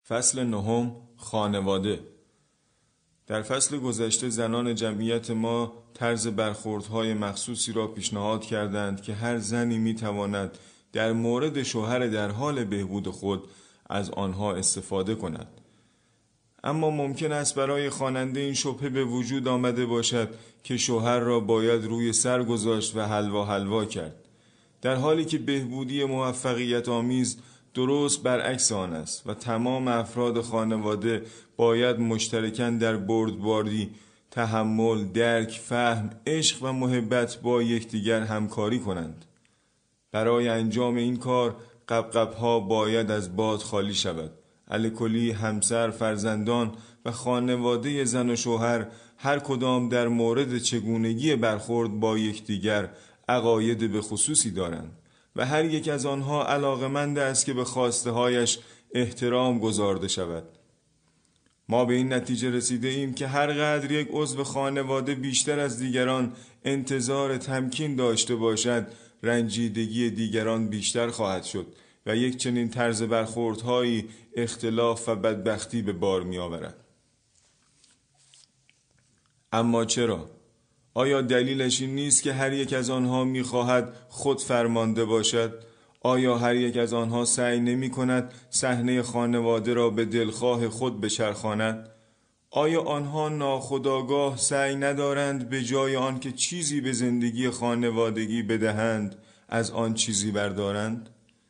فصل نهم، خانواده. در فصل گذشته زنان جمعیت ما طرز برخوردهای مخصوصی را پیشنهاد کردند که هر زنی میتواند در مورد شوهر در حال بهبود خود از آنها استفاده کند. اما ممکن است برای خواننده این شبهه به وجود آمده باشد که شوهر را باید روی سر گذاشت و حلوا کرد، در حالی که بهبودی موفقیت آمیز درست برعکس آن است و تمام افراد خانواده باید مشترکاً در بردباری، تحمل، درک، فهم، عشق و محبت با یکدیگر همکاری کنند. برای انجام این کار قبقب‌ها باید از باد خالی شود. الکلی، همسر، فرزندان و خانواده زن و شوهر هر کدام در مورد چگونگی برخورد با یکدیگر عقاید به خصوصی دارند و هر یک از آنها علاقمند است که به خواسته هایش احترام گذارده شود. ما به این نتیجه رسیده ایم که هر قدر یک عضو خانواده بیشتر از دیگران انتظار تمکین داشته باشد، رنجیدگی دیگران بیشتر خواهد شد و یک چنین طرز برخوردهایی اختلاف و بدبختی به بار می آورد. اما چرا؟ آیا دلیلش این نیست که هر یک از آنها می خواهد خود فرمانده باشد؟ آیا هر یک از آنها سعی نمی کند صحنه خانواده را به دلخواه خود بچرخاند؟ آیا آنها ناخودآگاه سعی ندارند به جای آن که چیزی به زندگی خانوادگی بدهند از آن چیزی بردارند؟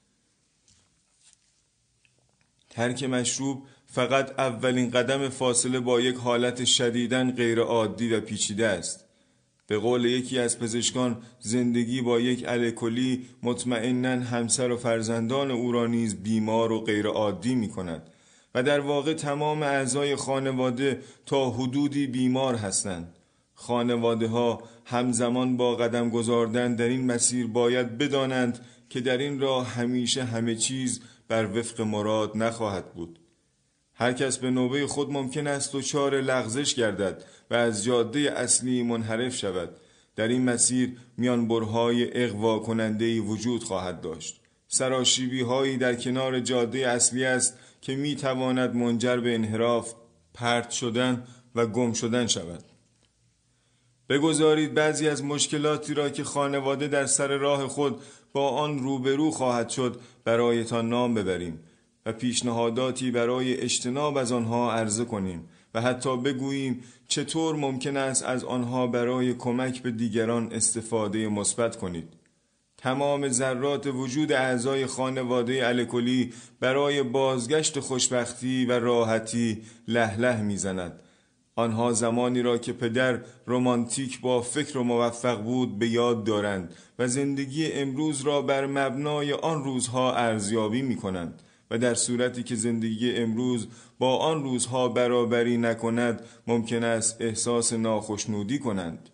ترک مشروب فقط اولین قدم فاصله با یک حالت شدیداً غیر عادی و پیچیده است. به قول یکی از پزشکان، زندگی با یک الکلی مطمئناً همسر و فرزندان او را نیز بیمار و غیر عادی می کند و در واقع تمام اعضای خانواده تا حدودی بیمار هستند. خانواده ها همزمان با قدم گذاردن در این مسیر باید بدانند که در این راه همیشه همه چیز بر وفق مراد نخواهد بود. هر کس به نوبه خود ممکن است دچار لغزش گردد و از جاده اصلی منحرف شود. در این مسیر میانبرهای اغوا کننده‌ای وجود خواهد داشت. سراشیبی هایی در کنار جاده اصلی است که می تواند منجر به انحراف، پرت شدن و گم شدن شود. بگذارید بعضی از مشکلاتی را که خانواده در سر راه خود با آن روبرو خواهد شد برایتان نام ببریم و پیشنهاداتی برای اجتناب از آنها عرضه کنیم و حتی بگوییم چطور ممکن است از آنها برای کمک به دیگران استفاده مثبت کنید. تمام ذرات وجود اعضای خانواده الکلی برای بازگشت خوشبختی و راحتی له میزند. آنها زمانی را که پدر رمانتیک با فکر و موفق بود به یاد دارند و زندگی امروز را بر مبنای آن روزها ارزیابی می کنند و در صورتی که زندگی امروز با آن روزها برابری نکند ممکن است احساس ناخشنودی کنند.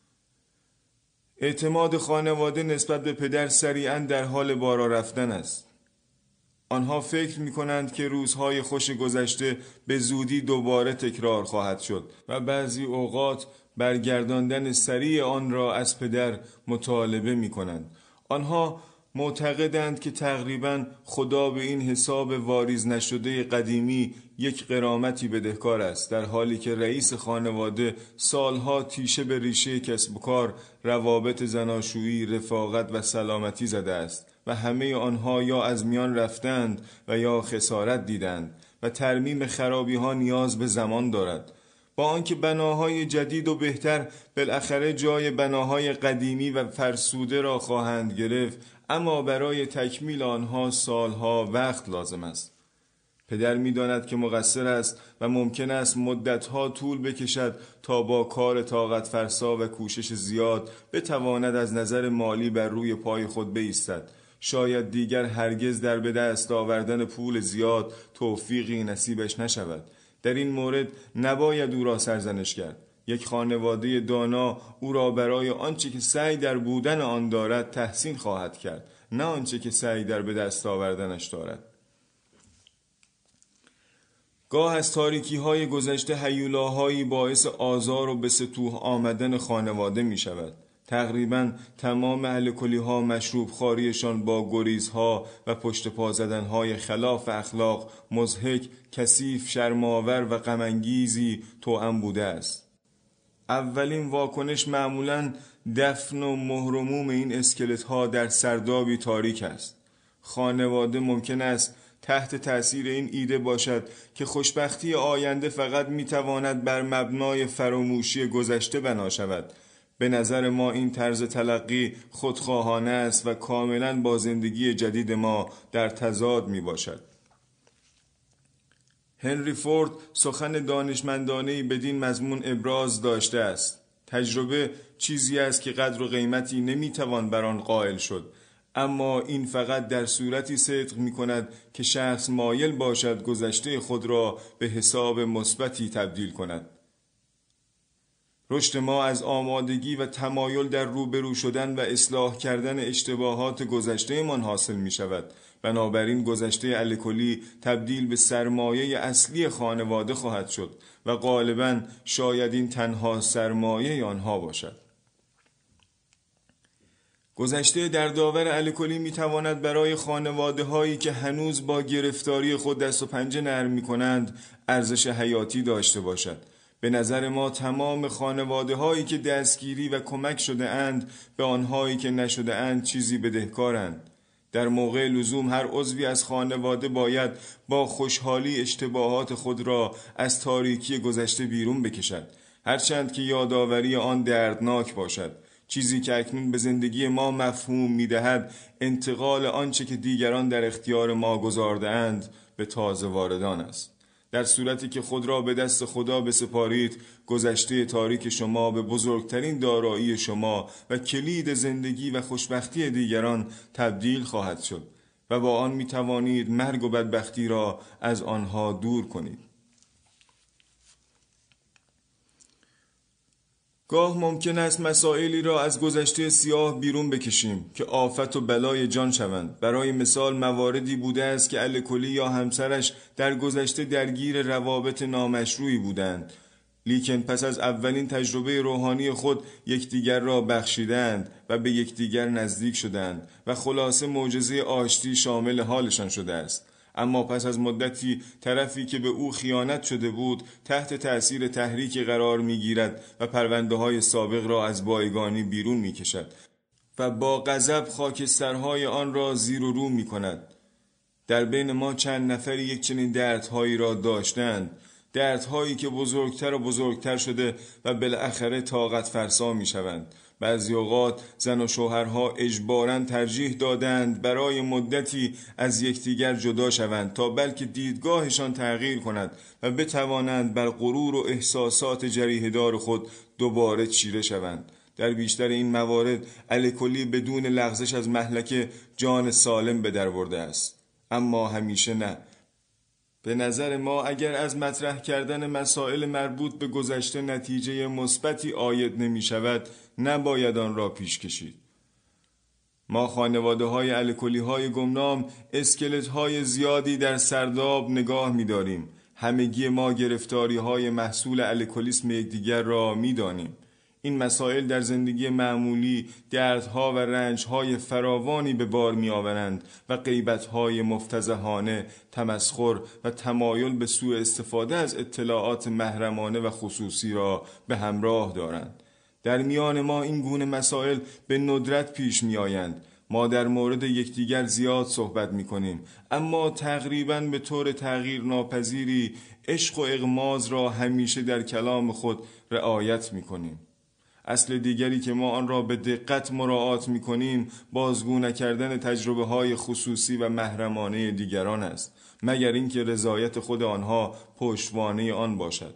اعتماد خانواده نسبت به پدر سریعاً در حال بالا رفتن است. آنها فکر می کنند که روزهای خوش گذشته به زودی دوباره تکرار خواهد شد و بعضی اوقات برگرداندن سریع آن را از پدر مطالبه می کنند. آنها معتقدند که تقریباً خدا به این حساب واریز نشده قدیمی یک غرامتی بدهکار است، در حالی که رئیس خانواده سالها تیشه به ریشه کسب و کار، روابط زناشویی، رفاقت و سلامتی زده است و همه آنها یا از میان رفتند و یا خسارت دیدند و ترمیم خرابی ها نیاز به زمان دارد. با آنکه بناهای جدید و بهتر بالاخره جای بناهای قدیمی و فرسوده را خواهند گرفت، اما برای تکمیل آنها سالها وقت لازم است. پدر می‌داند که مقصر است و ممکن است مدتها طول بکشد تا با کار طاقت فرسا و کوشش زیاد بتواند از نظر مالی بر روی پای خود بایستد. شاید دیگر هرگز در به دست آوردن پول زیاد توفیقی نصیبش نشود. در این مورد نباید او را سرزنش کرد. یک خانواده دانا او را برای آنچه که سعی در بودن آن دارد تحسین خواهد کرد، نه آنچه که سعی در به دست آوردنش دارد. گاه از تاریکی های گذشته هیولاهایی باعث آزار و به سطوح آمدن خانواده می شود. تقریباً تمام اهل کلی‌ها مشروب خواریشان با گریزها و پشت پا زدنهای خلاف اخلاق مضحک، کثیف، شرم‌آور و غم‌انگیزی توأم بوده است. اولین واکنش معمولاً دفن و مهر و موم این اسکلت‌ها در سردابی تاریک است. خانواده ممکن است تحت تأثیر این ایده باشد که خوشبختی آینده فقط میتواند بر مبنای فراموشی گذشته بنا شود. به نظر ما این طرز تلقی خودخواهانه است و کاملا با زندگی جدید ما در تضاد می باشد. هنری فورد سخن دانشمندانه‌ای بدین مضمون ابراز داشته است: تجربه چیزی است که قدر و قیمتی نمیتوان بر آن قائل شد، اما این فقط در صورتی صدق می کند که شخص مایل باشد گذشته خود را به حساب مثبتی تبدیل کند. رشد ما از آمادگی و تمایل در روبرو شدن و اصلاح کردن اشتباهات گذشته من حاصل می شود. بنابراین گذشته الکلی تبدیل به سرمایه اصلی خانواده خواهد شد و غالباً شاید این تنها سرمایه آنها باشد. گذشته دردآور الکلی می تواند برای خانواده هایی که هنوز با گرفتاری خود دست و پنجه نرم می کنند ارزش حیاتی داشته باشد. به نظر ما تمام خانواده هایی که دستگیری و کمک شده اند به آنهایی که نشده اند چیزی بدهکارند. در موقع لزوم هر عضوی از خانواده باید با خوشحالی اشتباهات خود را از تاریکی گذشته بیرون بکشد، هرچند که یادآوری آن دردناک باشد. چیزی که اکنون به زندگی ما مفهوم می‌دهد انتقال آنچه که دیگران در اختیار ما گذارده‌اند به تازه واردان است. در صورتی که خود را به دست خدا بسپارید، گذشته تاریک شما به بزرگترین دارایی شما و کلید زندگی و خوشبختی دیگران تبدیل خواهد شد و با آن می توانید مرگ و بدبختی را از آنها دور کنید. گاه ممکن است مسائلی را از گذشته سیاه بیرون بکشیم که آفت و بلای جان شوند. برای مثال مواردی بوده است که الکلی یا همسرش در گذشته درگیر روابط نامشروعی بودند، لیکن پس از اولین تجربه روحانی خود یکدیگر را بخشیدند و به یکدیگر نزدیک شدند و خلاصه معجزه آشتی شامل حالشان شده است. اما پس از مدتی طرفی که به او خیانت شده بود تحت تأثیر تحریک قرار می‌گیرد و پرونده‌های سابق را از بایگانی بیرون می‌کشد و با غضب خاکسترهای آن را زیر و رو می‌کند. در بین ما چند نفری یک چنین دردهایی را داشتند، دردهایی که بزرگتر و بزرگتر شده و بالاخره طاقت فرسا می‌شوند. بعضی اوقات زن و شوهرها اجباراً ترجیح دادند برای مدتی از یکدیگر جدا شوند تا بلکه دیدگاهشان تغییر کند و بتوانند بر غرور و احساسات جریحه‌دار خود دوباره چیره شوند. در بیشتر این موارد الکلی بدون لغزش از مهلک جان سالم به در برده است، اما همیشه نه. به نظر ما اگر از مطرح کردن مسائل مربوط به گذشته نتیجه مثبتی عاید نمی شود، نباید آن را پیش کشید. ما خانواده های الکلی های گمنام اسکلت های زیادی در سرداب نگاه می داریم. همگی ما گرفتاری های محصول الکلیسم یکدیگر را می دانیم. این مسائل در زندگی معمولی دردها و رنجهای فراوانی به بار می آورند و غیبتهای مفتضحانه، تمسخر و تمایل به سوء استفاده از اطلاعات محرمانه و خصوصی را به همراه دارند. در میان ما این گونه مسائل به ندرت پیش می آیند. ما در مورد یکدیگر زیاد صحبت می کنیم، اما تقریباً به طور تغییر ناپذیری عشق و اغماض را همیشه در کلام خود رعایت می کنیم. اصل دیگری که ما آن را به دقت مراعات می کنیم بازگو نکردن تجربه های خصوصی و محرمانه دیگران است، مگر اینکه رضایت خود آنها پشتوانه آن باشد.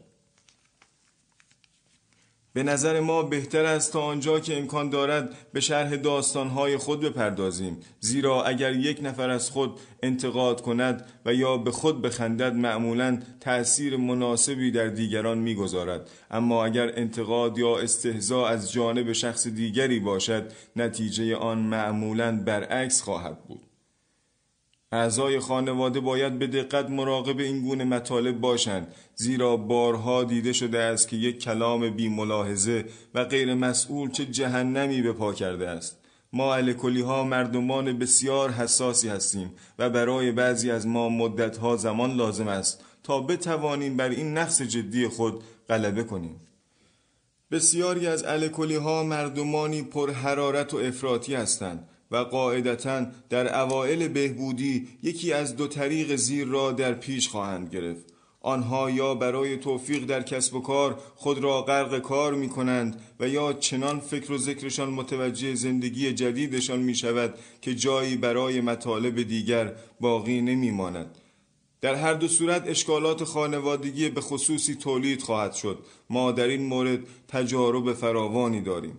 به نظر ما بهتر است تا آنجا که امکان دارد به شرح داستانهای خود بپردازیم، زیرا اگر یک نفر از خود انتقاد کند و یا به خود بخندد معمولاً تأثیر مناسبی در دیگران میگذارد، اما اگر انتقاد یا استهزاء از جانب شخص دیگری باشد نتیجه آن معمولاً برعکس خواهد بود. اعضای خانواده باید به دقت مراقب این گونه مطالب باشند، زیرا بارها دیده شده است که یک کلام بی ملاحظه و غیر مسئول چه جهنمی به پا کرده است. ما الکلی ها مردمان بسیار حساسی هستیم و برای بعضی از ما مدت ها زمان لازم است تا بتوانیم بر این نقص جدی خود غلبه کنیم. بسیاری از الکلی ها مردمانی پر حرارت و افراطی هستند و قاعدتاً در اوائل بهبودی یکی از دو طریق زیر را در پیش خواهند گرفت. آنها یا برای توفیق در کسب و کار خود را غرق کار می کنند و یا چنان فکر و ذکرشان متوجه زندگی جدیدشان می شود که جایی برای مطالب دیگر باقی نمی ماند. در هر دو صورت اشکالات خانوادگی به خصوصی تولید خواهد شد. ما در این مورد تجارب فراوانی داریم.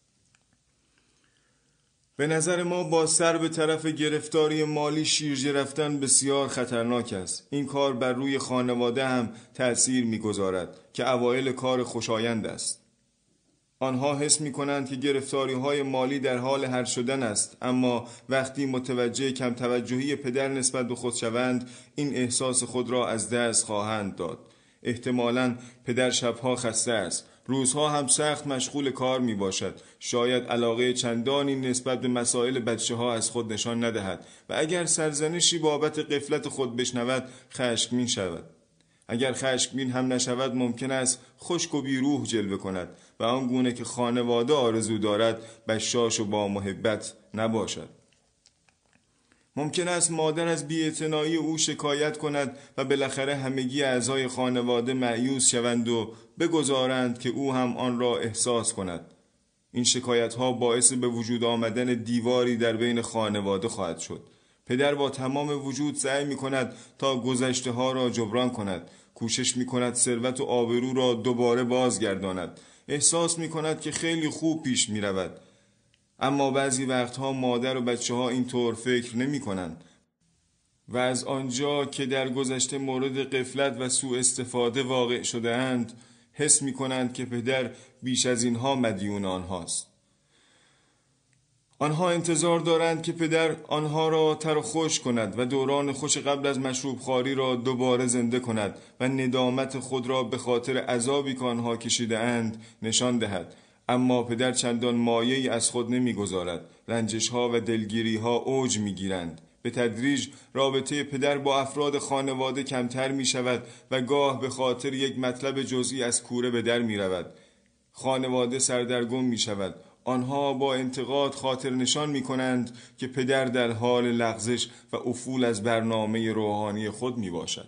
به نظر ما با سر به طرف گرفتاری مالی شیرجه رفتن بسیار خطرناک است. این کار بر روی خانواده هم تأثیر می‌گذارد که اوایل کار خوشایند است. آنها حس می‌کنند که گرفتاری‌های مالی در حال حل شدن است، اما وقتی متوجه کم توجهی پدر نسبت به خود شوند، این احساس خود را از دست خواهند داد. احتمالاً پدر شبها خسته است، روزها هم سخت مشغول کار می باشد. شاید علاقه چندانی نسبت به مسائل بچه ها از خود نشان ندهد و اگر سرزنشی بابت غفلت خود بشنود خشمگین شود. اگر خشمگین هم نشود ممکن است خشک و بیروح جلوه کند و آنگونه که خانواده آرزو دارد بشاش و با محبت نباشد. ممکن است مادر از بی‌اعتنایی او شکایت کند و بالاخره همگی اعضای خانواده مایوس شوند و بگذارند که او هم آن را احساس کند. این شکایت ها باعث به وجود آمدن دیواری در بین خانواده خواهد شد. پدر با تمام وجود سعی می کند تا گذشته ها را جبران کند. کوشش می کند ثروت و آبرو را دوباره بازگرداند. احساس می کند که خیلی خوب پیش می رود. اما بعضی وقتها مادر و بچه ها اینطور فکر نمی کنند و از آنجا که در گذشته مورد غفلت و سوء استفاده واقع شده اند حس می کنند که پدر بیش از اینها مدیون آنهاست. آنها انتظار دارند که پدر آنها را تر و خوش کند و دوران خوش قبل از مشروب خواری را دوباره زنده کند و ندامت خود را به خاطر عذابی که آنها کشیده اند نشان دهد. اما پدر چندان مایه‌ای از خود نمی‌گذارد. رنجش‌ها و دلگیری‌ها اوج می‌گیرند. به تدریج رابطه پدر با افراد خانواده کمتر می‌شود و گاه به خاطر یک مطلب جزئی از کوره به در می‌رود. خانواده سردرگم می‌شود. آنها با انتقاد خاطر نشان می‌کنند که پدر در حال لغزش و افول از برنامه روحانی خود میباشد.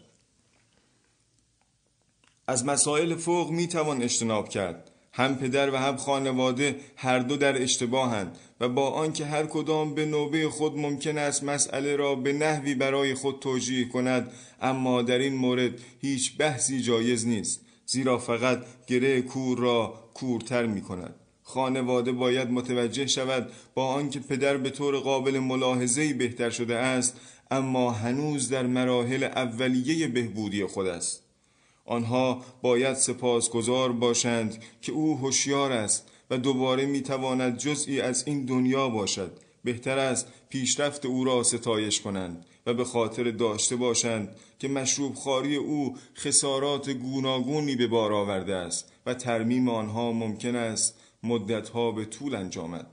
از مسائل فوق میتوان اجتناب کرد. هم پدر و هم خانواده هر دو در اشتباهند و با آنکه هر کدام به نوبه خود ممکن است مسئله را به نحوی برای خود توجیه کند، اما در این مورد هیچ بحثی جایز نیست، زیرا فقط گره کور را کورتر می کند. خانواده باید متوجه شود با آنکه پدر به طور قابل ملاحظه‌ای بهتر شده است، اما هنوز در مراحل اولیه بهبودی خود است. آنها باید سپاسگزار باشند که او هوشیار است و دوباره میتواند جزئی از این دنیا باشد. بهتر است پیشرفت او را ستایش کنند و به خاطر داشته باشند که مشروب خواری او خسارات گوناگونی به بار آورده است و ترمیم آنها ممکن است مدتها به طول انجامد.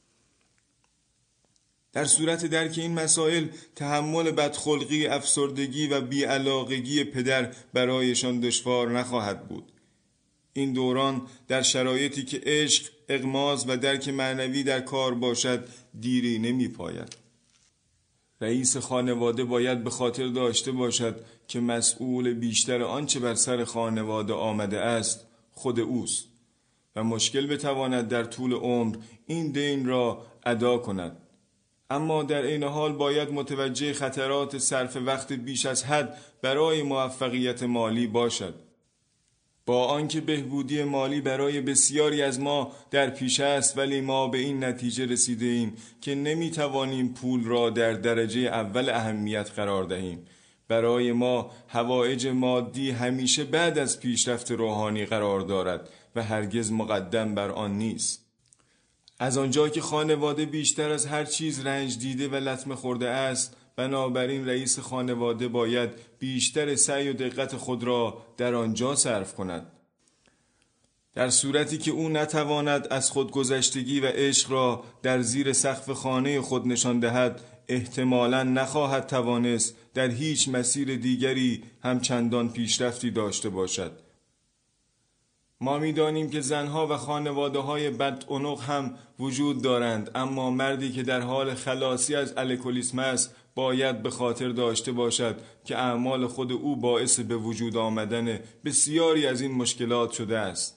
در صورت درک این مسائل تحمل بدخلقی، افسردگی و بیعلاقگی پدر برایشان دشوار نخواهد بود. این دوران در شرایطی که عشق، اغماض و درک معنوی در کار باشد دیری نمی پاید. رئیس خانواده باید به خاطر داشته باشد که مسئول بیشتر آنچه بر سر خانواده آمده است خود اوست و مشکل بتواند در طول عمر این دین را ادا کند. اما در این حال باید متوجه خطرات صرف وقت بیش از حد برای موفقیت مالی باشد. با آنکه بهبودی مالی برای بسیاری از ما در پیش است، ولی ما به این نتیجه رسیده ایم که نمیتوانیم پول را در درجه اول اهمیت قرار دهیم. برای ما حوائج مادی همیشه بعد از پیشرفت روحانی قرار دارد و هرگز مقدم بر آن نیست. از آنجا که خانواده بیشتر از هر چیز رنج دیده و لطمه خورده است، بنابراین رئیس خانواده باید بیشتر سعی و دقت خود را در آنجا صرف کند. در صورتی که او نتواند از خودگذشتگی و عشق را در زیر سقف خانه خود نشان دهد، احتمالاً نخواهد توانست در هیچ مسیر دیگری همچندان پیشرفتی داشته باشد. ما می‌دانیم که زنها و خانواده‌های بدعنق هم وجود دارند، اما مردی که در حال خلاصی از الکلیسم است باید به خاطر داشته باشد که اعمال خود او باعث به وجود آمدن بسیاری از این مشکلات شده است.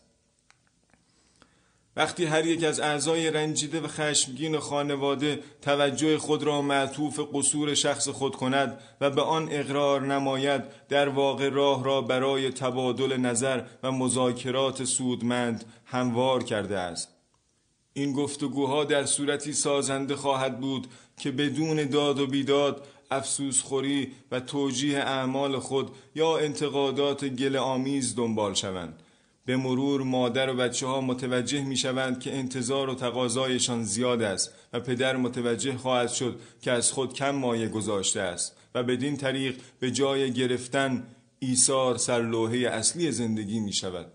وقتی هر یک از اعضای رنجیده و خشمگین خانواده توجه خود را معطوف قصور شخص خود کند و به آن اقرار نماید، در واقع راه را برای تبادل نظر و مذاکرات سودمند هموار کرده است. این گفتگوها در صورتی سازنده خواهد بود که بدون داد و بیداد، افسوسخوری و توجیه اعمال خود یا انتقادات گله‌آمیز دنبال شوند. به مرور مادر و بچه ها متوجه می شوند که انتظار و تقاضایشان زیاد است و پدر متوجه خواهد شد که از خود کم مایه گذاشته است و بدین طریق به جای گرفتن ایثار سرلوحه اصلی زندگی می شود.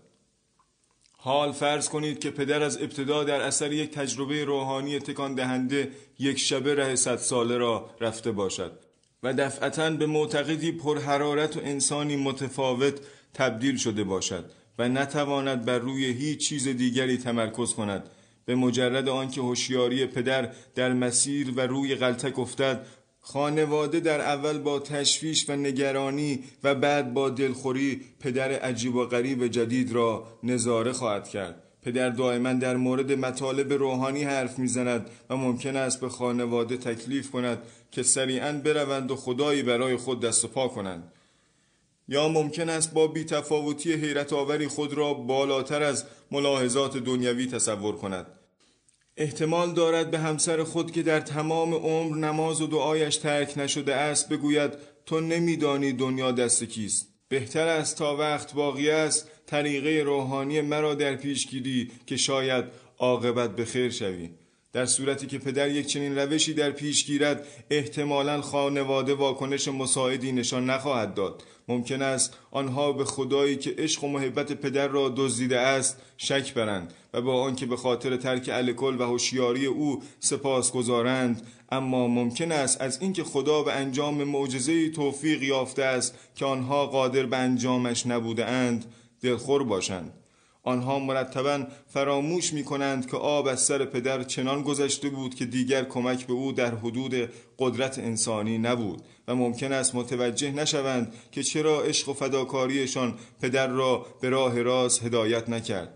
حال فرض کنید که پدر از ابتدا در اثر یک تجربه روحانی تکان دهنده یک شبه ره 100 ساله را رفته باشد و دفعتاً به معتقدی پرحرارت و انسانی متفاوت تبدیل شده باشد و نتواند بر روی هیچ چیز دیگری تمرکز کند. به مجرد آنکه هوشیاری پدر در مسیر و روی غلطک افتد، خانواده در اول با تشویش و نگرانی و بعد با دلخوری پدر عجیب و غریب جدید را نظاره خواهد کرد. پدر دائما در مورد مطالب روحانی حرف میزند و ممکن است به خانواده تکلیف کند که سریعاً بروند و خدایی برای خود دست و پا کنند، یا ممکن است با بی‌تفاوتی حیرت آوری خود را بالاتر از ملاحظات دنیوی تصور کند. احتمال دارد به همسر خود که در تمام عمر نماز و دعایش ترک نشده است بگوید تو نمیدانی دنیا دست کیست. بهتر است تا وقت باقی است طریقه روحانی مرا در پیش گیری که شاید عاقبت به خیر شوی. در صورتی که پدر یک چنین روشی در پیش گیرد، احتمالاً خانواده واکنش مساعدی نشان نخواهد داد. ممکن است آنها به خدایی که عشق و محبت پدر را دزدیده است شک برند و با آنکه به خاطر ترک الکل و هوشیاری او سپاسگزارند، اما ممکن است از اینکه خدا به انجام معجزه‌ای توفیق یافته است که آنها قادر به انجامش نبوده اند دلخور باشند. آنها مرتباً فراموش می کنند که آب از سر پدر چنان گذشته بود که دیگر کمک به او در حدود قدرت انسانی نبود و ممکن است متوجه نشوند که چرا عشق و فداکاریشان پدر را به راه راست هدایت نکرد.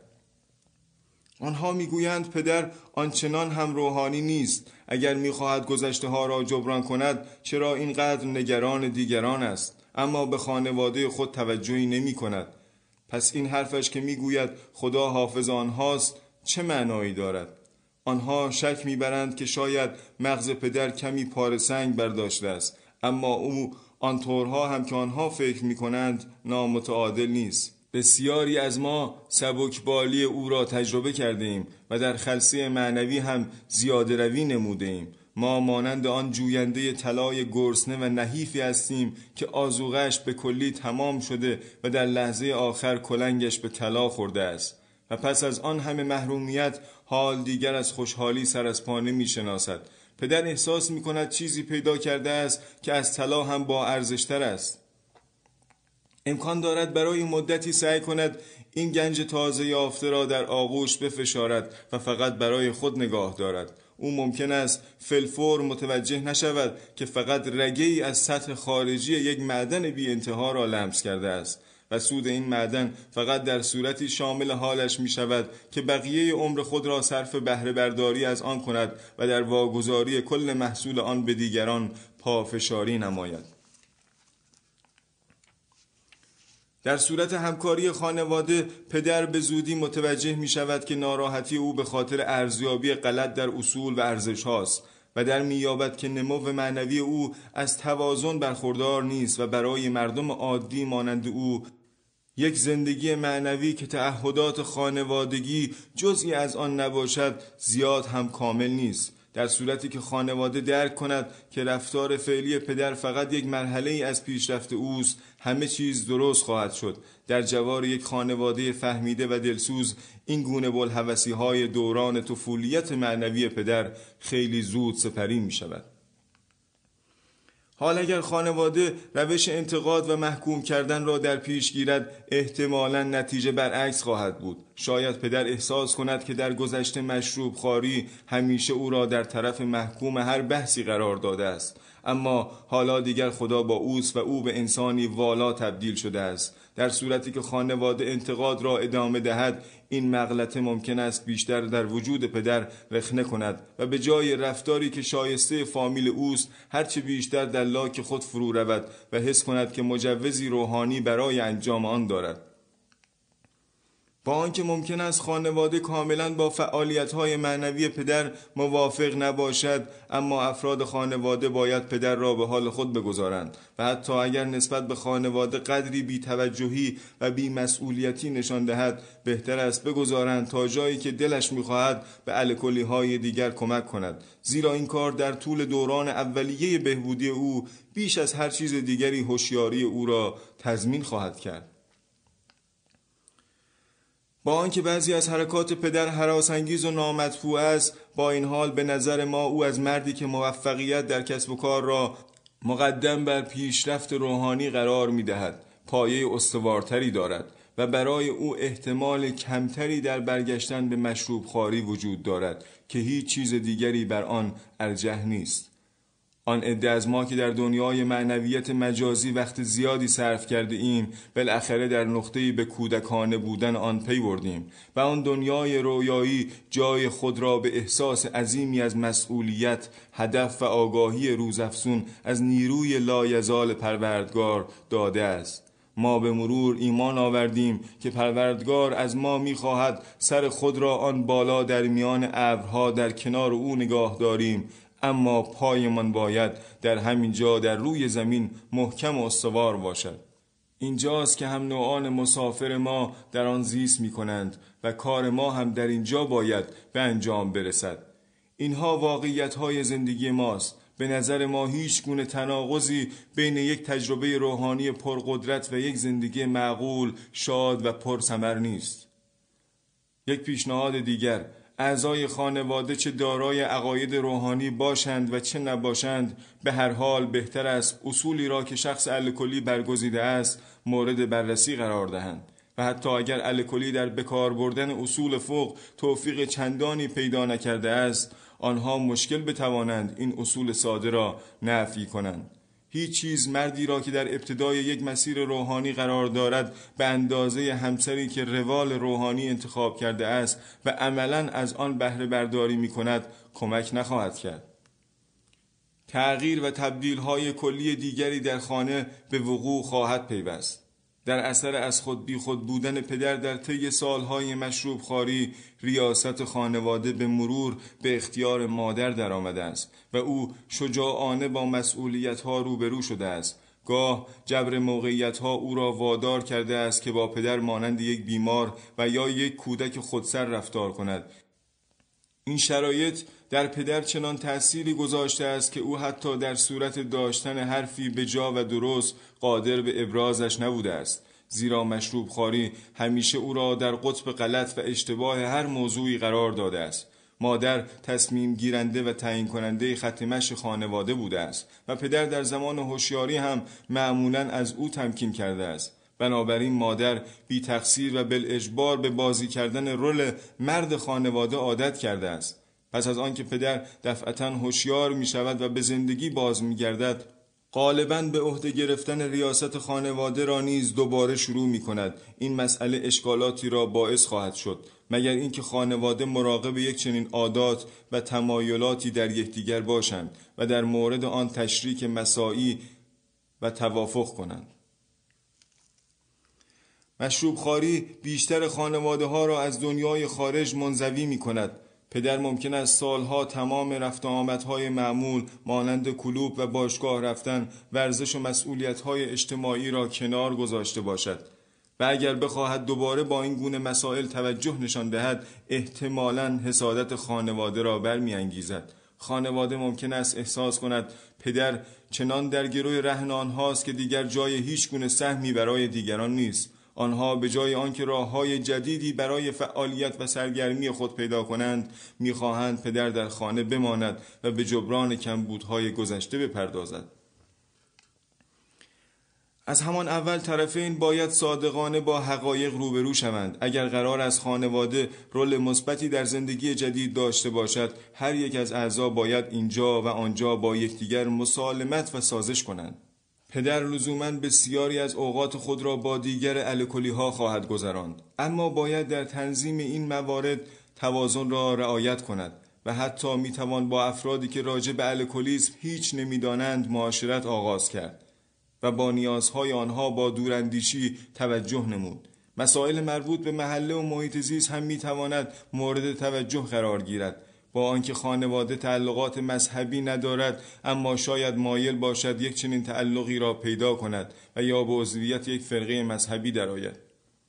آنها میگویند پدر آنچنان هم روحانی نیست. اگر میخواهد گذشته ها را جبران کند چرا اینقدر نگران دیگران است، اما به خانواده خود توجهی نمی کند. پس این حرفش که میگوید خدا حافظ آنهاست چه معنایی دارد؟ آنها شک میبرند که شاید مغز پدر کمی پاره سنگ برداشته است، اما او آنطورها هم که آنها فکر میکنند نامتعادل نیست. بسیاری از ما سبکبالی او را تجربه کرده ایم و در خلسه معنوی هم زیاده روی نموده ایم. ما مانند آن جوینده طلای گرسنه و نحیفی هستیم که آذوقه‌اش به کلی تمام شده و در لحظه آخر کلنگش به طلا خورده است و پس از آن همه محرومیت حال دیگر از خوشحالی سر از پا نمی‌شناسد. پدر احساس می‌کند چیزی پیدا کرده است که از طلا هم با ارزش‌تر است. امکان دارد برای مدتی سعی کند این گنج تازه یافته را در آغوش بفشارد و فقط برای خود نگاه دارد. او ممکن است فلفور متوجه نشود که فقط رگه‌ای از سطح خارجی یک معدن بی انتها را لمس کرده است و سود این معدن فقط در صورتی شامل حالش می شود که بقیه عمر خود را صرف بهره برداری از آن کند و در واگذاری کل محصول آن به دیگران پافشاری نماید. در صورت همکاری خانواده پدر به زودی متوجه می شود که ناراحتی او به خاطر ارزیابی غلط در اصول و ارزش هاست و در می یابد که نمو معنوی او از توازن برخوردار نیست و برای مردم عادی مانند او یک زندگی معنوی که تعهدات خانوادگی جزئی از آن نباشد زیاد هم کامل نیست. در صورتی که خانواده درک کند که رفتار فعلی پدر فقط یک مرحله از پیشرفت اوست، همه چیز درست خواهد شد. در جوار یک خانواده فهمیده و دلسوز، این گونه بوالهوسی‌های دوران طفولیت معنوی پدر خیلی زود سپری می شود. حال اگر خانواده روش انتقاد و محکوم کردن را در پیش گیرد، احتمالاً نتیجه برعکس خواهد بود. شاید پدر احساس کند که در گذشته مشروب خواری همیشه او را در طرف محکوم هر بحثی قرار داده است، اما حالا دیگر خدا با اوست و او به انسانی والا تبدیل شده است. در صورتی که خانواده انتقاد را ادامه دهد، این مغلطه ممکن است بیشتر در وجود پدر رخنه کند و به جای رفتاری که شایسته فامیل اوست، هرچه بیشتر در لاک خود فرو رود و حس کند که مجوزی روحانی برای انجام آن دارد. با آنکه ممکن است خانواده کاملا با فعالیت‌های معنوی پدر موافق نباشد، اما افراد خانواده باید پدر را به حال خود بگذارند و حتی اگر نسبت به خانواده قدری بی‌توجهی و بی‌مسئولیتی نشان دهد، بهتر است بگذارند تا جایی که دلش می‌خواهد به الکلی‌های دیگر کمک کند، زیرا این کار در طول دوران اولیه بهبودی او بیش از هر چیز دیگری هوشیاری او را تضمین خواهد کرد. با آنکه بعضی از حرکات پدر هراس‌انگیز و نامطبوع است، با این حال به نظر ما او از مردی که موفقیت در کسب و کار را مقدم بر پیشرفت روحانی قرار می‌دهد، پایه استوارتری دارد و برای او احتمال کمتری در برگشتن به مشروب خواری وجود دارد که هیچ چیز دیگری بر آن ارجح نیست. آن عده از ما که در دنیای معنویت مجازی وقت زیادی صرف کرده ایم، بالاخره در نقطه‌ای به کودکانه بودن آن پی بردیم و آن دنیای رویایی جای خود را به احساس عظیمی از مسئولیت، هدف و آگاهی روزافزون از نیروی لایزال پروردگار داده است. ما به مرور ایمان آوردیم که پروردگار از ما می‌خواهد سر خود را آن بالا در میان ابرها در کنار او نگاه داریم، اما پایمان باید در همین جا در روی زمین محکم و استوار باشد. اینجاست که هم نوعان مسافر ما در آن زیست می کنند و کار ما هم در اینجا باید به انجام برسد. اینها واقعیت‌های زندگی ماست. به نظر ما هیچ گونه تناقضی بین یک تجربه روحانی پرقدرت و یک زندگی معقول، شاد و پرثمر نیست. یک پیشنهاد دیگر: اعضای خانواده چه دارای عقاید روحانی باشند و چه نباشند، به هر حال بهتر است اصولی را که شخص الکلی برگزیده است مورد بررسی قرار دهند و حتی اگر الکلی در بکار بردن اصول فقه توفیق چندانی پیدا نکرده است، آنها مشکل بتوانند این اصول ساده را نفی کنند. هیچ چیز مردی را که در ابتدای یک مسیر روحانی قرار دارد به اندازه همسری که روال روحانی انتخاب کرده است و عملاً از آن بهره برداری می کند کمک نخواهد کرد. تغییر و تبدیل‌های کلی دیگری در خانه به وقوع خواهد پیوست. در اثر از خود بی خود بودن پدر در طی سالهای مشروب خواری، ریاست خانواده به مرور به اختیار مادر در آمده است و او شجاعانه با مسئولیت‌ها روبرو شده است. گاه جبر موقعیت‌ها او را وادار کرده است که با پدر مانند یک بیمار و یا یک کودک خودسر رفتار کند. این شرایط در پدر چنان تأثیری گذاشته است که او حتی در صورت داشتن حرفی به جا و درست قادر به ابرازش نبوده است، زیرا مشروب خواری همیشه او را در قطب غلط و اشتباه هر موضوعی قرار داده است. مادر تصمیم گیرنده و تعیین کننده خط مشی خانواده بوده است و پدر در زمان هوشیاری هم معمولاً از او تمکین کرده است. بنابراین مادر بی تقصیر و بالاجبار به بازی کردن رول مرد خانواده عادت کرده است. پس از آنکه پدر دفعتاً هوشیار می شود و به زندگی باز می گردد، غالباً به عهده گرفتن ریاست خانواده را نیز دوباره شروع می کند. این مسئله اشکالاتی را باعث خواهد شد، مگر اینکه خانواده مراقب یک چنین عادات و تمایلاتی در یکدیگر باشند و در مورد آن تشریک مساعی و توافق کنند. مشروب خواری بیشتر خانواده ها را از دنیای خارج منزوی می کند. پدر ممکن است سالها تمام رفت و آمدهای معمول مانند کلوب و باشگاه رفتن، ورزش و مسئولیت‌های اجتماعی را کنار گذاشته باشد و اگر بخواهد دوباره با این گونه مسائل توجه نشان دهد، احتمالاً حسادت خانواده را برمی‌انگیزد. خانواده ممکن است احساس کند پدر چنان در گروه رهن آنهاست که دیگر جای هیچ گونه سهمی برای دیگران نیست. آنها به جای آنکه راه‌های جدیدی برای فعالیت و سرگرمی خود پیدا کنند، می‌خواهند پدر در خانه بماند و به جبران کمبودهای گذشته بپردازد. از همان اول طرفین باید صادقانه با حقایق روبرو شوند. اگر قرار است خانواده رول مثبتی در زندگی جدید داشته باشد، هر یک از اعضا باید اینجا و آنجا با یکدیگر مسالمت و سازش کنند. پدر لزوماً بسیاری از اوقات خود را با دیگر الکلی‌ها خواهد گذراند، اما باید در تنظیم این موارد توازن را رعایت کند و حتی میتوان با افرادی که راجع به الکلیسم هیچ نمیدانند معاشرت آغاز کرد و با نیازهای آنها با دوراندیشی توجه نمود. مسائل مربوط به محله و محیط زیست هم میتواند مورد توجه قرار گیرد. با آنکه خانواده تعلقات مذهبی ندارد، اما شاید مایل باشد یک چنین تعلقی را پیدا کند و یا به عضویت یک فرقه مذهبی درآید.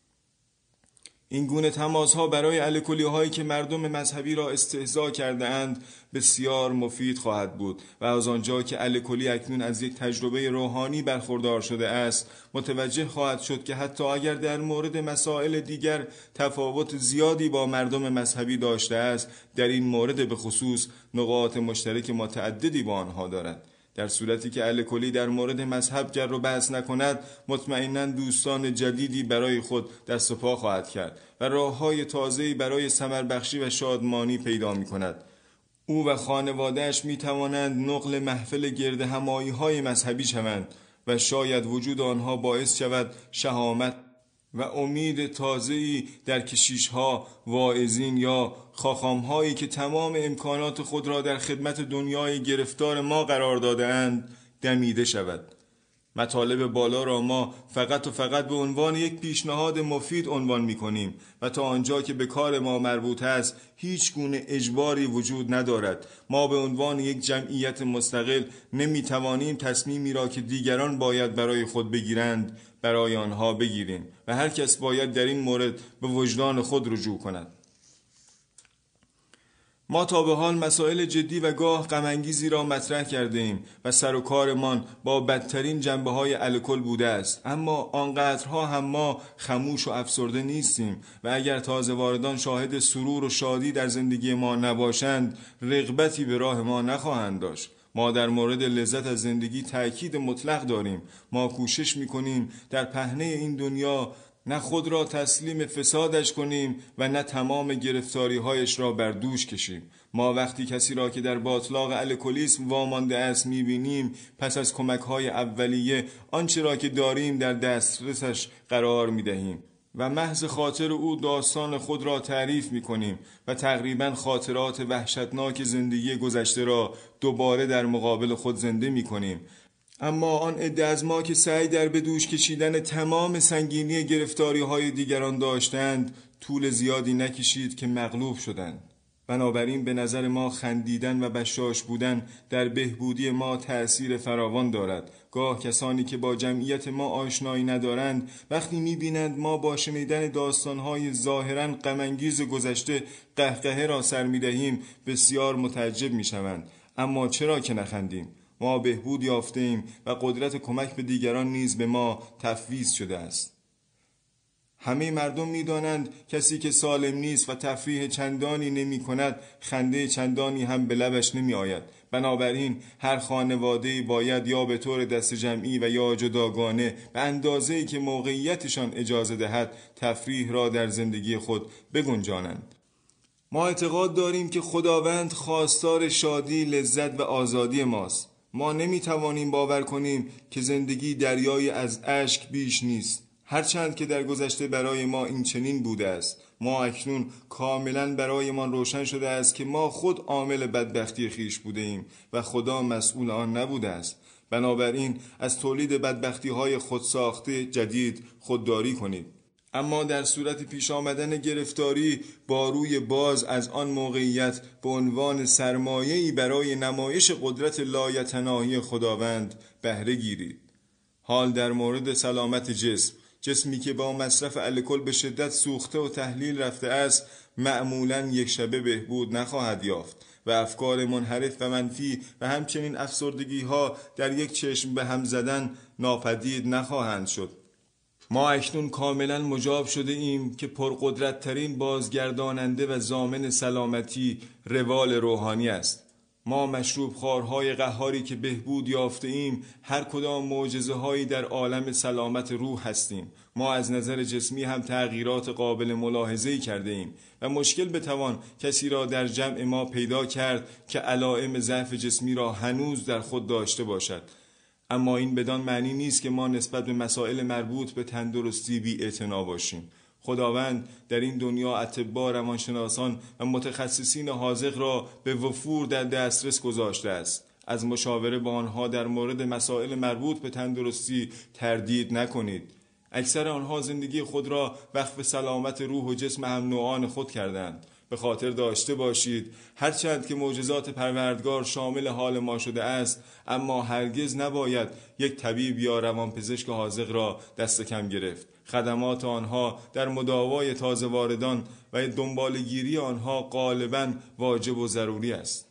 این گونه تماس‌ها برای الکلی‌هایی که مردم مذهبی را استهزا کرده اند بسیار مفید خواهد بود و از آنجا که الکلی اکنون از یک تجربه روحانی برخوردار شده است، متوجه خواهد شد که حتی اگر در مورد مسائل دیگر تفاوت زیادی با مردم مذهبی داشته است، در این مورد به خصوص نقاط مشترک متعددی با آنها دارد. در صورتی که الکلی در مورد مذهب جر و بحث نکند، مطمئناً دوستان جدیدی برای خود دست و پا خواهد کرد و راه‌های تازه‌ای برای ثمربخشی و شادمانی پیدا می‌کند. او و خانواده‌اش می‌توانند نقل محفل گرد همایی‌های مذهبی شوند و شاید وجود آنها باعث شود شهامت و امید تازه‌ای در کشیش‌ها، واعظین یا خاخام‌هایی که تمام امکانات خود را در خدمت دنیای گرفتار ما قرار داده‌اند دمیده شود. مطالب بالا را ما فقط و فقط به عنوان یک پیشنهاد مفید عنوان می‌کنیم و تا آنجا که به کار ما مربوط است هیچ گونه اجباری وجود ندارد. ما به عنوان یک جمعیت مستقل نمی‌توانیم تصمیمی را که دیگران باید برای خود بگیرند برای آنها بگیریم و هر کس باید در این مورد به وجدان خود رجوع کند. ما تا به حال مسائل جدی و گاه غم‌انگیزی را مطرح کرده ایم و سر و کارمان با بدترین جنبه‌های الکل بوده است، اما آنقدرها هم ما خموش و افسرده نیستیم و اگر تازه واردان شاهد سرور و شادی در زندگی ما نباشند، رغبتی به راه ما نخواهند داشت. ما در مورد لذت از زندگی تأکید مطلق داریم. ما کوشش می‌کنیم در پهنه این دنیا نه خود را تسلیم فسادش کنیم و نه تمام گرفتاری‌هایش را بر دوش کشیم. ما وقتی کسی را که در باطلاق الکلیسم وامانده است می‌بینیم، پس از کمک‌های اولیه آنچه را که داریم در دسترسش قرار می‌دهیم و محض خاطر او داستان خود را تعریف می‌کنیم و تقریباً خاطرات وحشتناک زندگی گذشته را دوباره در مقابل خود زنده می‌کنیم. اما آن عده از ما که سعی در به دوش کشیدن تمام سنگینی گرفتاری‌های دیگران داشتند، طول زیادی نکشید که مغلوب شدند. بنابراین به نظر ما خندیدن و بشاش بودن در بهبودی ما تأثیر فراوان دارد. گاه کسانی که با جمعیت ما آشنایی ندارند وقتی می‌بینند ما با شنیدن داستان‌های ظاهراً غم‌انگیز گذشته قهقهه را سر می‌دهیم بسیار متعجب می‌شوند. اما چرا که نخندیم؟ ما بهبود یافتیم و قدرت کمک به دیگران نیز به ما تفویض شده است. همه مردم می‌دانند کسی که سالم نیست و تفریح چندانی نمی‌کند، خنده چندانی هم به لبش نمی‌آید. بنابراین هر خانواده‌ای باید یا به طور دست جمعی و یا جداگانه به اندازه‌ای که موقعیتشان اجازه دهد تفریح را در زندگی خود بگنجانند. ما اعتقاد داریم که خداوند خواستار شادی، لذت و آزادی ماست. ما نمی‌توانیم باور کنیم که زندگی دریایی از اشک بیش نیست. هرچند که در گذشته برای ما این چنین بوده است، ما اکنون کاملا برایمان روشن شده است که ما خود عامل بدبختی خیش بوده ایم و خدا مسئول آن نبوده است. بنابراین از تولید بدبختی‌های خودساخته جدید خودداری کنید. اما در صورت پیش آمدن گرفتاری با روی باز از آن موقعیت به عنوان سرمایه‌ای برای نمایش قدرت لایتناهی خداوند بهره گیرید. حال در مورد سلامت جسمی که با مصرف الکل به شدت سوخته و تحلیل رفته است معمولاً یک شبه بهبود نخواهد یافت و افکار منحرف و منفی و همچنین افسردگی ها در یک چشم به هم زدن ناپدید نخواهند شد. ما اکنون کاملا مجاب شده ایم که پرقدرت ترین بازگرداننده و ضامن سلامتی روال روحانی است. ما مشروب خوارهای قهاری که بهبود یافته ایم هر کدام معجزه هایی در عالم سلامت روح هستیم. ما از نظر جسمی هم تغییرات قابل ملاحظه‌ای کرده ایم و مشکل بتوان کسی را در جمع ما پیدا کرد که علائم ضعف جسمی را هنوز در خود داشته باشد. اما این بدان معنی نیست که ما نسبت به مسائل مربوط به تندرستی بی‌اعتنا باشیم. خداوند در این دنیا اطباء، روانشناسان و متخصصین حاذق را به وفور در دسترس گذاشته است. از مشاوره با آنها در مورد مسائل مربوط به تندرستی تردید نکنید. اکثر آنها زندگی خود را وقف سلامت روح و جسم هم نوعان خود کردند. به خاطر داشته باشید هرچند که معجزات پروردگار شامل حال ما شده است، اما هرگز نباید یک طبیب یا روانپزشک حاذق را دست کم گرفت. خدمات آنها در مداوای تازه واردان و دنبالگیری آنها غالباً واجب و ضروری است.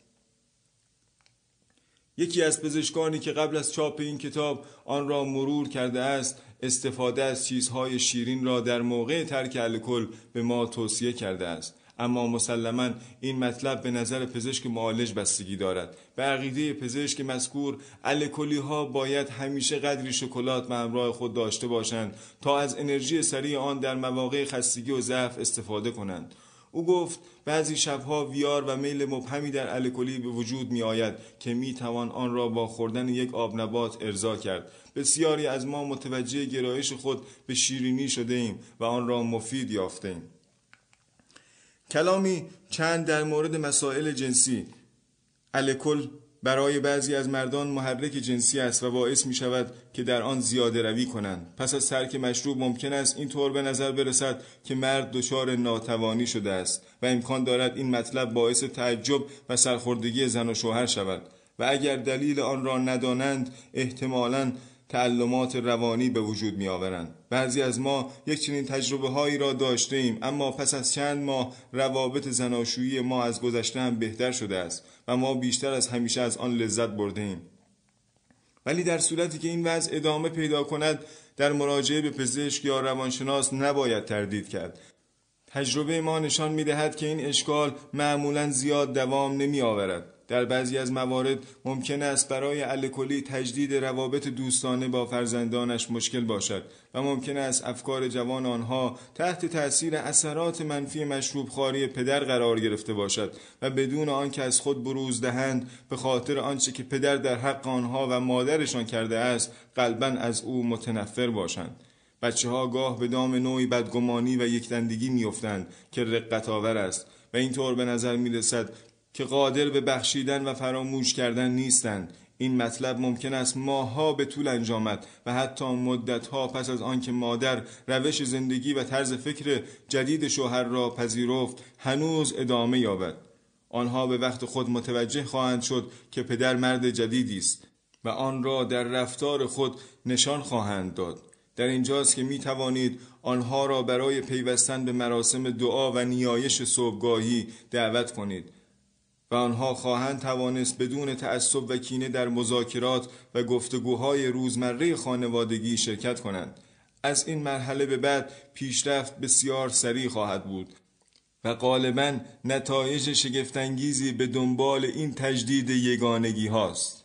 یکی از پزشکانی که قبل از چاپ این کتاب آن را مرور کرده است، استفاده از چیزهای شیرین را در موقع ترک الکل به ما توصیه کرده است. اما مسلماً این مطلب به نظر پزشک معالج بستگی دارد. به عقیده پزشک مذکور الکلی ها باید همیشه قدری شکلات به همراه خود داشته باشند تا از انرژی سریع آن در مواقع خستگی و ضعف استفاده کنند. او گفت بعضی شبها ویار و میل مبهمی در الکلی به وجود می آید که می توان آن را با خوردن یک آب نبات ارضا کرد. بسیاری از ما متوجه گرایش خود به شیرینی شده ایم و آن را مفید یافته ایم. کلامی چند در مورد مسائل جنسی. الکل برای بعضی از مردان محرک جنسی است و باعث می شود که در آن زیاده روی کنند. پس از ترک مشروب ممکن است اینطور به نظر برسد که مرد دچار ناتوانی شده است و امکان دارد این مطلب باعث تعجب و سرخوردگی زن و شوهر شود و اگر دلیل آن را ندانند احتمالاً تعلمات روانی به وجود می آورند. بعضی از ما یک چنین تجربه هایی را داشته ایم، اما پس از چند ماه روابط زناشویی ما از گذشته هم بهتر شده است و ما بیشتر از همیشه از آن لذت برده ایم. ولی در صورتی که این وضع ادامه پیدا کند، در مراجعه به پزشک یا روانشناس نباید تردید کرد. تجربه ما نشان می دهد که این اشکال معمولاً زیاد دوام نمی آورد. در بعضی از موارد ممکن است برای الکلی تجدید روابط دوستانه با فرزندانش مشکل باشد و ممکن است افکار جوان آنها تحت تأثیر اثرات منفی مشروب خواری پدر قرار گرفته باشد و بدون آنکه از خود بروز دهند به خاطر آنچه که پدر در حق آنها و مادرشان کرده است قلباً از او متنفر باشند. بچه‌ها گاه به دام نوعی بدگمانی و یکدندگی می‌افتند که رقت آور است و اینطور به نظر می‌رسد که قادر به بخشیدن و فراموش کردن نیستند. این مطلب ممکن است ماه‌ها به طول انجامد و حتی مدت‌ها پس از آنکه مادر روش زندگی و طرز فکر جدید شوهر را پذیرفت هنوز ادامه یابد. آنها به وقت خود متوجه خواهند شد که پدر مرد جدیدی است و آن را در رفتار خود نشان خواهند داد. در اینجاست که می توانید آنها را برای پیوستن به مراسم دعا و نیایش صبحگاهی دعوت کنید و آنها خواهند توانست بدون تعصب و کینه در مذاکرات و گفتگوهای روزمره خانوادگی شرکت کنند. از این مرحله به بعد پیشرفت بسیار سریع خواهد بود و غالباً نتایج شگفت‌انگیزی به دنبال این تجدید یگانگی هاست.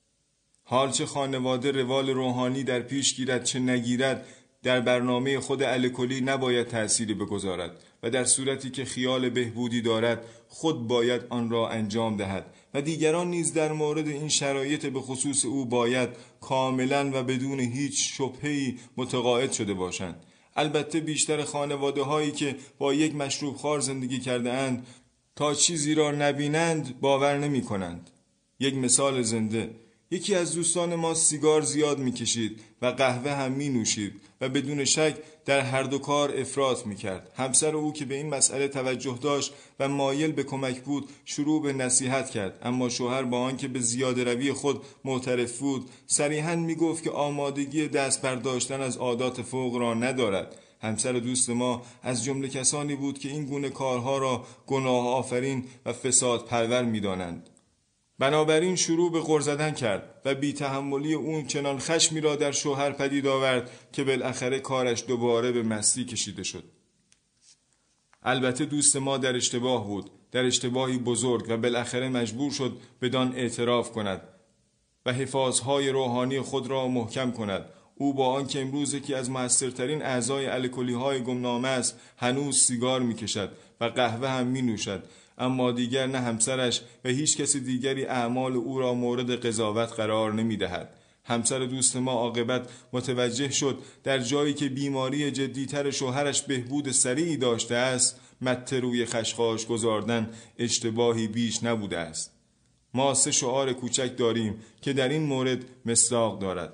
حال چه خانواده روال روحانی در پیش گیرد چه نگیرد، در برنامه خود الکلی نباید تأثیری بگذارد و در صورتی که خیال بهبودی دارد خود باید آن را انجام دهد و دیگران نیز در مورد این شرایط به خصوص او باید کاملا و بدون هیچ شبهه‌ای متقاعد شده باشند. البته بیشتر خانواده هایی که با یک مشروب خوار زندگی کرده اند تا چیزی را نبینند باور نمی کنند. یک مثال زنده: یکی از دوستان ما سیگار زیاد میکشید و قهوه هم می نوشید و بدون شک در هر دو کار افراط میکرد. همسر او که به این مسئله توجه داشت و مایل به کمک بود شروع به نصیحت کرد، اما شوهر با آنکه به زیاده روی خود معترف بود صریحاً میگفت که آمادگی دست برداشتن از عادات فوق را ندارد همسر دوست ما از جمله کسانی بود که این گونه کارها را گناه آفرین و فساد پرور می‌دانند. بنابراین شروع به غر زدن کرد و بی تحملی اون چنان خشمی را در شوهر پدید آورد که بالاخره کارش دوباره به مستی کشیده شد. البته دوست ما در اشتباه بود، در اشتباهی بزرگ، و بالاخره مجبور شد بدان اعتراف کند و حفاظهای روحانی خود را محکم کند. او با آنکه امروز یکی از موثرترین اعضای الکلی‌های گمنامه است، هنوز سیگار می‌کشد و قهوه هم می‌نوشد، اما دیگر نه همسرش و هیچ کسی دیگری اعمال او را مورد قضاوت قرار نمی‌دهد. همسر دوست ما عاقبت متوجه شد در جایی که بیماری جدی‌تر شوهرش بهبود سریعی داشته است، مته روی خشخاش گذاردن اشتباهی بیش نبوده است. ما 3 شعار کوچک داریم که در این مورد مصداق دارد.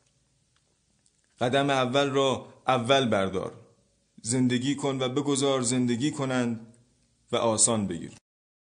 قدم اول را اول بردار. زندگی کن و بگذار زندگی کنند و آسان بگیر.